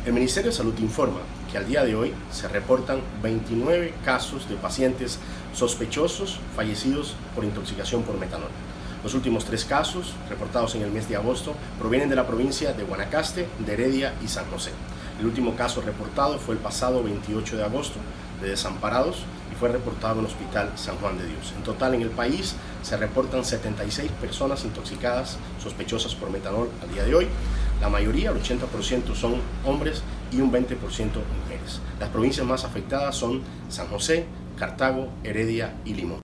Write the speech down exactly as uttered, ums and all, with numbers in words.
El Ministerio de Salud informa que al día de hoy se reportan veintinueve casos de pacientes sospechosos fallecidos por intoxicación por metanol. Los últimos tres casos, reportados en el mes de agosto, provienen de la provincia de Guanacaste, de Heredia y San José. El último caso reportado fue el pasado veintiocho de agosto, de Desamparados, y fue reportado en el Hospital San Juan de Dios. En total, en el país se reportan setenta y seis personas intoxicadas sospechosas por metanol al día de hoy. La mayoría, el ochenta por ciento, son hombres y un veinte por ciento mujeres. Las provincias más afectadas son San José, Cartago, Heredia y Limón.